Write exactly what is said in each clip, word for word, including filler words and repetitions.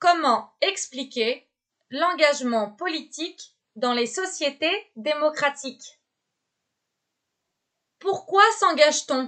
Comment expliquer l'engagement politique dans les sociétés démocratiques? Pourquoi s'engage-t-on?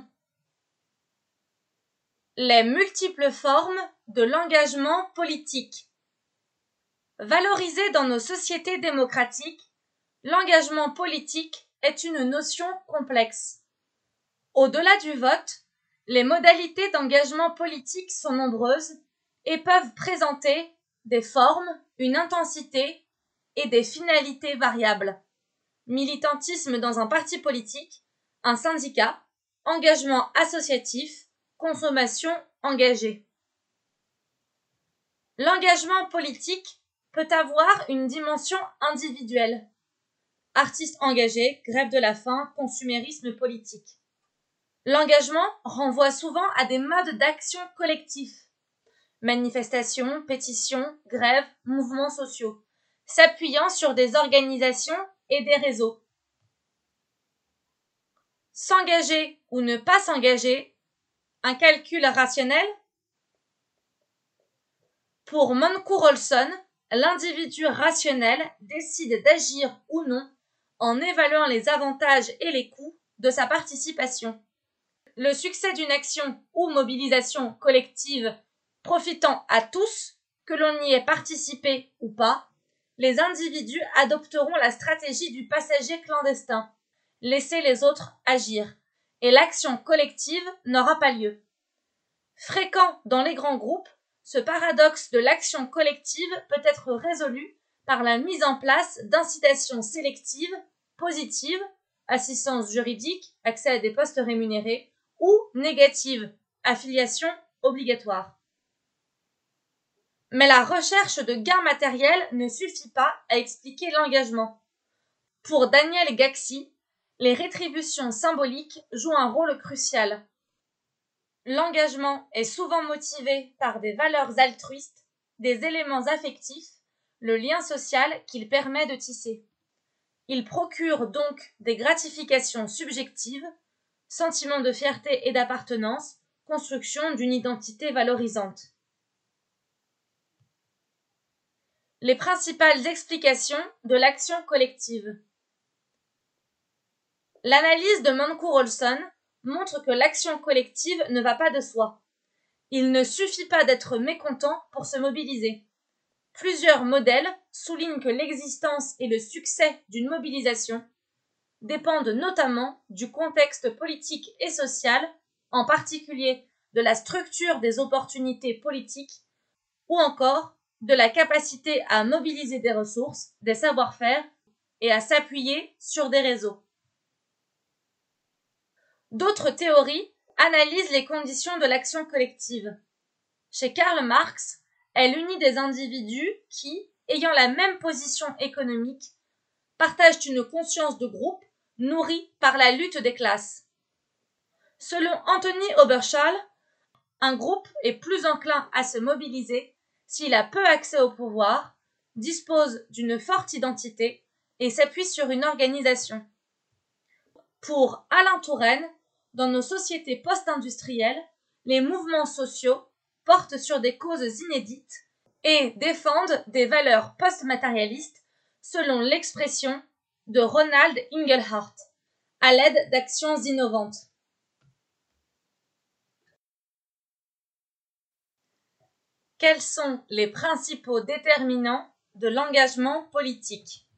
Les multiples formes de l'engagement politique. Valorisé dans nos sociétés démocratiques, l'engagement politique est une notion complexe. Au-delà du vote, les modalités d'engagement politique sont nombreuses et peuvent présenter des formes, une intensité et des finalités variables. Militantisme dans un parti politique, un syndicat, engagement associatif, consommation engagée. L'engagement politique peut avoir une dimension individuelle. Artistes engagés, grève de la faim, consumérisme politique. L'engagement renvoie souvent à des modes d'action collectifs. Manifestations, pétitions, grèves, mouvements sociaux, s'appuyant sur des organisations et des réseaux. S'engager ou ne pas s'engager, un calcul rationnel? Pour Moncur-Olson, l'individu rationnel décide d'agir ou non en évaluant les avantages et les coûts de sa participation. Le succès d'une action ou mobilisation collective profitant à tous, que l'on y ait participé ou pas, les individus adopteront la stratégie du passager clandestin, laisser les autres agir, et l'action collective n'aura pas lieu. Fréquent dans les grands groupes, ce paradoxe de l'action collective peut être résolu par la mise en place d'incitations sélectives, positives, assistance juridique, accès à des postes rémunérés, ou négatives, affiliation obligatoire. Mais la recherche de gains matériels ne suffit pas à expliquer l'engagement. Pour Daniel Gaxi, les rétributions symboliques jouent un rôle crucial. L'engagement est souvent motivé par des valeurs altruistes, des éléments affectifs, le lien social qu'il permet de tisser. Il procure donc des gratifications subjectives, sentiment de fierté et d'appartenance, construction d'une identité valorisante. Les principales explications de l'action collective. L'analyse de Moncur-Olson montre que l'action collective ne va pas de soi. Il ne suffit pas d'être mécontent pour se mobiliser. Plusieurs modèles soulignent que l'existence et le succès d'une mobilisation dépendent notamment du contexte politique et social, en particulier de la structure des opportunités politiques ou encore de la capacité à mobiliser des ressources, des savoir-faire et à s'appuyer sur des réseaux. D'autres théories analysent les conditions de l'action collective. Chez Karl Marx, elle unit des individus qui, ayant la même position économique, partagent une conscience de groupe nourrie par la lutte des classes. Selon Anthony Oberschall, un groupe est plus enclin à se mobiliser s'il a peu accès au pouvoir, dispose d'une forte identité et s'appuie sur une organisation. Pour Alain Touraine, dans nos sociétés post-industrielles, les mouvements sociaux portent sur des causes inédites et défendent des valeurs post-matérialistes selon l'expression de Ronald Inglehart, à l'aide d'actions innovantes. Quels sont les principaux déterminants de l'engagement politique?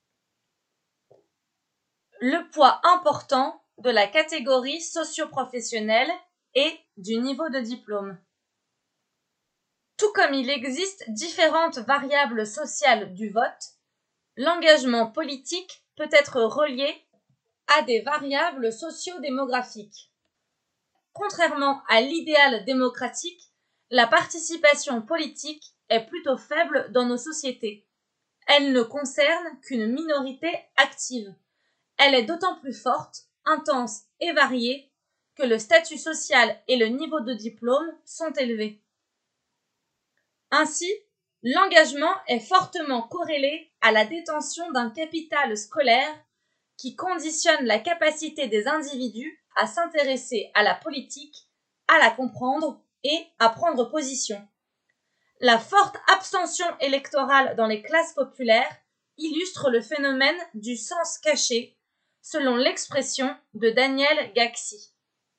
Le poids important de la catégorie socio-professionnelle et du niveau de diplôme. Tout comme il existe différentes variables sociales du vote, l'engagement politique peut être relié à des variables socio-démographiques. Contrairement à l'idéal démocratique, la participation politique est plutôt faible dans nos sociétés. Elle ne concerne qu'une minorité active. Elle est d'autant plus forte, intense et variée que le statut social et le niveau de diplôme sont élevés. Ainsi, l'engagement est fortement corrélé à la détention d'un capital scolaire qui conditionne la capacité des individus à s'intéresser à la politique, à la comprendre et à prendre position. La forte abstention électorale dans les classes populaires illustre le phénomène du sens caché, selon l'expression de Daniel Gaxi.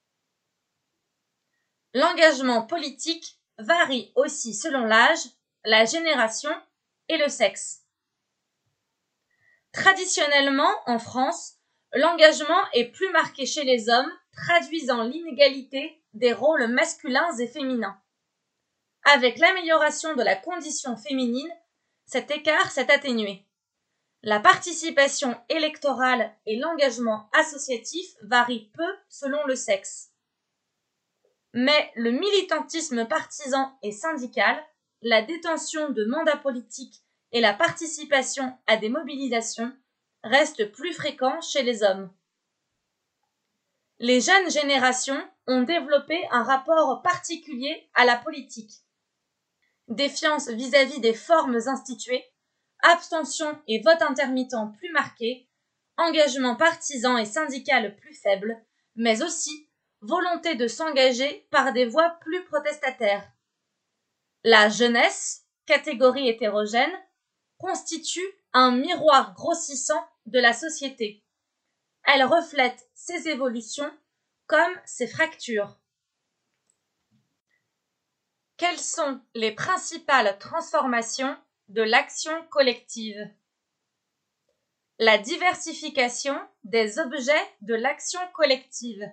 L'engagement politique varie aussi selon l'âge, la génération et le sexe. Traditionnellement, en France, l'engagement est plus marqué chez les hommes, traduisant l'inégalité des rôles masculins et féminins. Avec l'amélioration de la condition féminine, cet écart s'est atténué. La participation électorale et l'engagement associatif varient peu selon le sexe. Mais le militantisme partisan et syndical, la détention de mandats politiques et la participation à des mobilisations restent plus fréquents chez les hommes. Les jeunes générations ont développé un rapport particulier à la politique. Défiance vis-à-vis des formes instituées, abstention et vote intermittent plus marqués, engagement partisan et syndical plus faible, mais aussi volonté de s'engager par des voies plus protestataires. La jeunesse, catégorie hétérogène, constitue un miroir grossissant de la société. Elle reflète ses évolutions comme ses fractures. Quelles sont les principales transformations de l'action collective? La diversification des objets de l'action collective.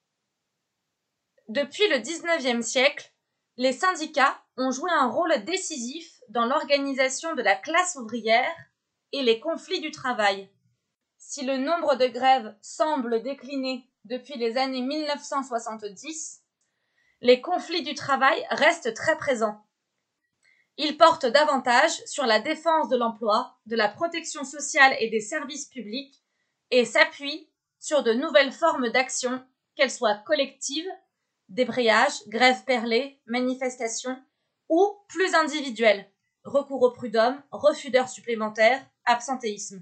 Depuis le dix-neuvième siècle, les syndicats ont joué un rôle décisif dans l'organisation de la classe ouvrière et les conflits du travail. Si le nombre de grèves semble décliner depuis les années mille neuf cent soixante-dix, les conflits du travail restent très présents. Ils portent davantage sur la défense de l'emploi, de la protection sociale et des services publics et s'appuient sur de nouvelles formes d'action, qu'elles soient collectives, débrayage, grève perlée, manifestation, ou plus individuelles, recours au prud'homme, refus d'heures supplémentaires, absentéisme.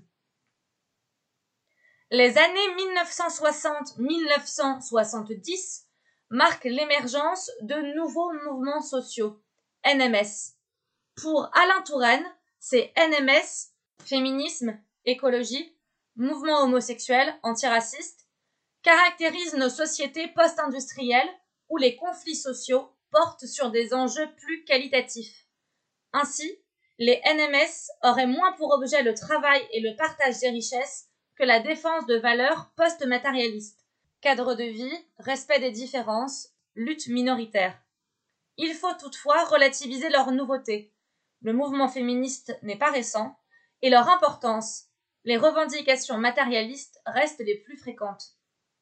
Les années mille neuf cent soixante à mille neuf cent soixante-dix marquent l'émergence de nouveaux mouvements sociaux, N M S. Pour Alain Touraine, c'est N M S, féminisme, écologie, mouvement homosexuel, antiraciste, caractérisent nos sociétés post-industrielles où les conflits sociaux portent sur des enjeux plus qualitatifs. Ainsi, les N M S auraient moins pour objet le travail et le partage des richesses que la défense de valeurs post-matérialistes, cadre de vie, respect des différences, lutte minoritaire. Il faut toutefois relativiser leur nouveauté. Le mouvement féministe n'est pas récent, et leur importance, les revendications matérialistes restent les plus fréquentes.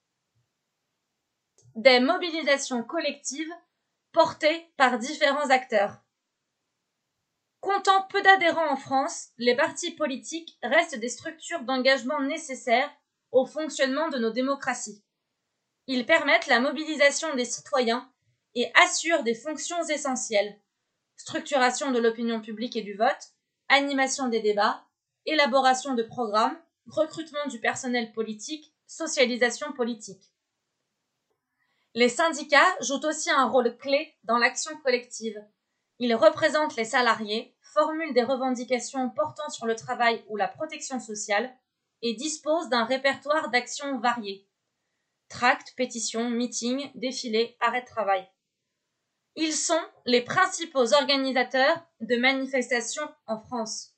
Des mobilisations collectives portées par différents acteurs. Comptant peu d'adhérents en France, les partis politiques restent des structures d'engagement nécessaires au fonctionnement de nos démocraties. Ils permettent la mobilisation des citoyens et assurent des fonctions essentielles: structuration de l'opinion publique et du vote, animation des débats, élaboration de programmes, recrutement du personnel politique, socialisation politique. Les syndicats jouent aussi un rôle clé dans l'action collective. Ils représentent les salariés, formulent des revendications portant sur le travail ou la protection sociale et disposent d'un répertoire d'actions variées. Tracts, pétitions, meetings, défilés, arrêts de travail. Ils sont les principaux organisateurs de manifestations en France.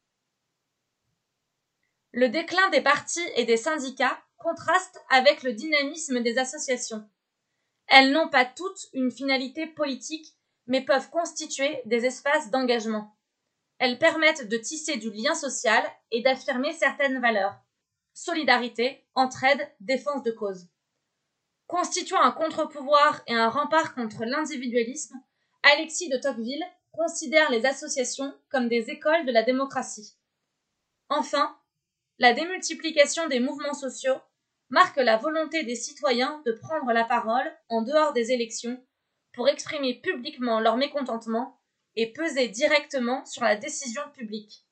Le déclin des partis et des syndicats contraste avec le dynamisme des associations. Elles n'ont pas toutes une finalité politique, mais peuvent constituer des espaces d'engagement. Elles permettent de tisser du lien social et d'affirmer certaines valeurs: solidarité, entraide, défense de cause. Constituant un contre-pouvoir et un rempart contre l'individualisme, Alexis de Tocqueville considère les associations comme des écoles de la démocratie. Enfin, la démultiplication des mouvements sociaux marque la volonté des citoyens de prendre la parole en dehors des élections pour exprimer publiquement leur mécontentement et peser directement sur la décision publique.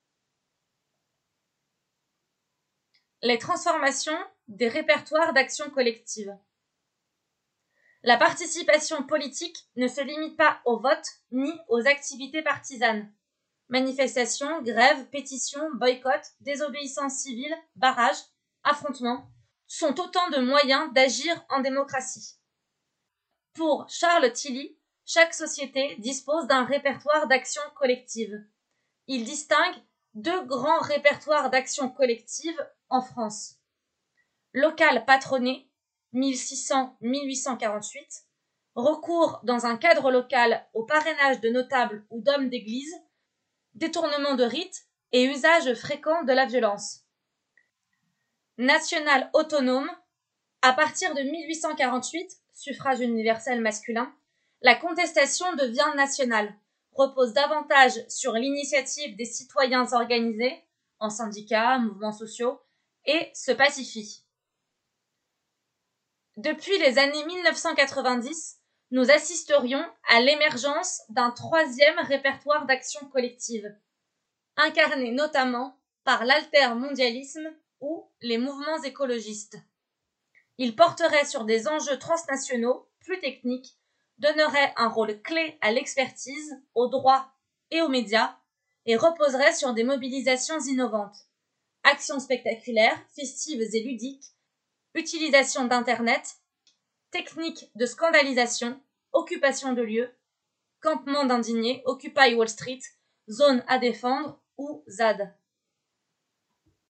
Les transformations des répertoires d'action collective. La participation politique ne se limite pas au vote ni aux activités partisanes. Manifestations, grèves, pétitions, boycotts, désobéissance civile, barrages, affrontements sont autant de moyens d'agir en démocratie. Pour Charles Tilly, chaque société dispose d'un répertoire d'action collective. Il distingue deux grands répertoires d'action collective en France. Local patronné, mille six cents à mille huit cent quarante-huit, recours dans un cadre local au parrainage de notables ou d'hommes d'église, détournement de rites et usage fréquent de la violence. National autonome, à partir de mille huit cent quarante-huit, suffrage universel masculin, la contestation devient nationale, repose davantage sur l'initiative des citoyens organisés, en syndicats, mouvements sociaux, et se pacifie. Depuis les années mille neuf cent quatre-vingt-dix, nous assisterions à l'émergence d'un troisième répertoire d'action collective, incarné notamment par l'altermondialisme ou les mouvements écologistes. Il porterait sur des enjeux transnationaux, plus techniques, donnerait un rôle clé à l'expertise, au droit et aux médias, et reposerait sur des mobilisations innovantes. Actions spectaculaires, festives et ludiques, utilisation d'Internet, techniques de scandalisation, occupation de lieux, campement d'indignés, Occupy Wall Street, zone à défendre ou Z A D.